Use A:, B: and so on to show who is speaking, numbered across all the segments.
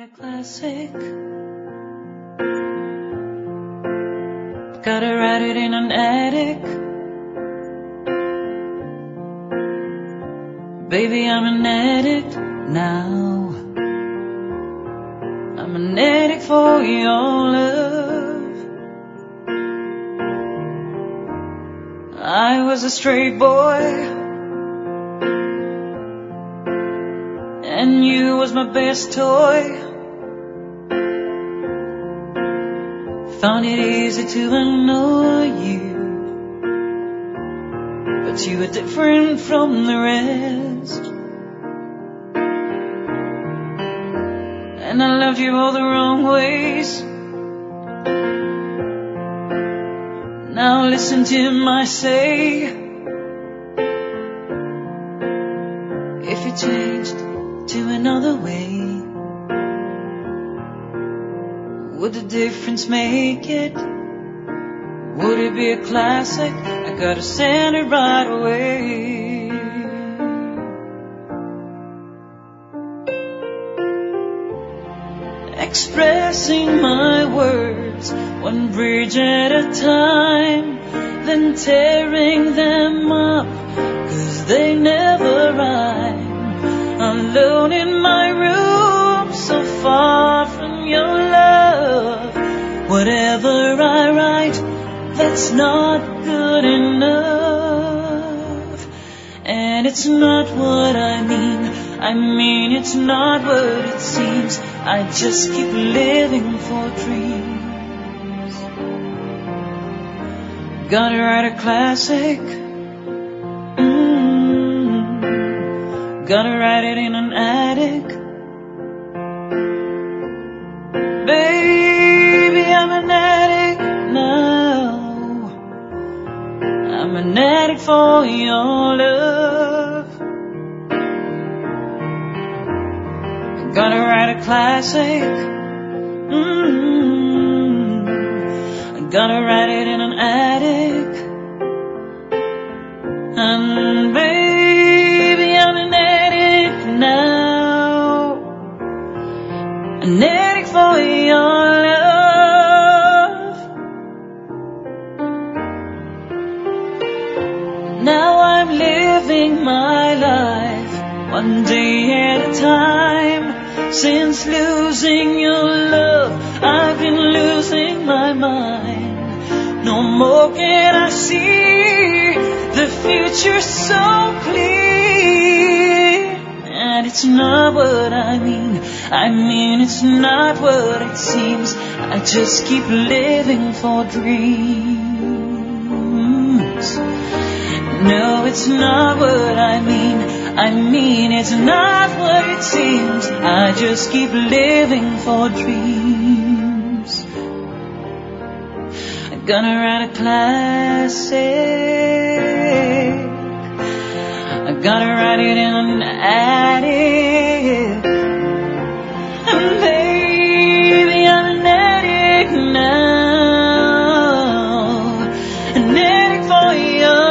A: a classic. Gotta write it in an attic. Baby, I'm an addict now. I'm an addict for your love. I was a stray boy, and you was my best toy. Found it easy to annoy you, but you were different from the rest. And I loved you all the wrong ways. Now listen to my say. If you changed to another way, would the difference make it? Would it be a classic? I gotta send it right away. Expressing my words one bridge at a time, then tearing them up, 'cause they never rhyme. Alone in my room, so far from your love. Whatever I write, that's not good enough. And it's not what I mean it's not what it seems. I just keep living for dreams. Gotta write a classic. Gotta write it in an attic. Baby, I'm an addict now. I'm an addict for your love. Gotta write a classic. Gotta write it in an attic. And baby, I'm an addict now. An addict for your love. Now I'm living my life one day at a time. Since losing your love, I've been losing my mind. No more can I see the future so clear. And it's not what I mean it's not what it seems. I just keep living for dreams. No, it's not what I mean it's not what it seems. I just keep living for dreams. I'm gonna write a classic. I gotta write it in an attic. And baby, I'm an addict now. An addict for your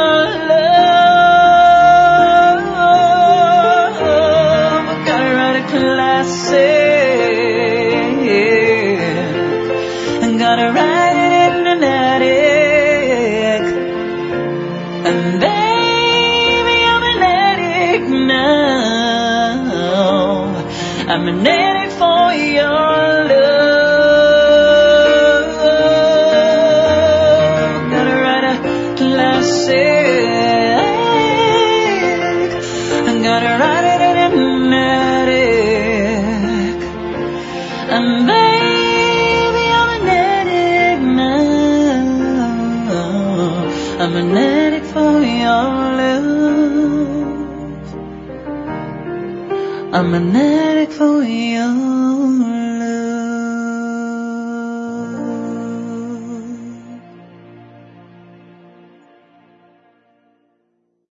A: gotta write it in an attic. And baby, I'm an addict now. I'm an addict for your love. Gotta write a classic. I gotta write it in an attic. And baby, I'm an addict for your love. I'm an addict for your love.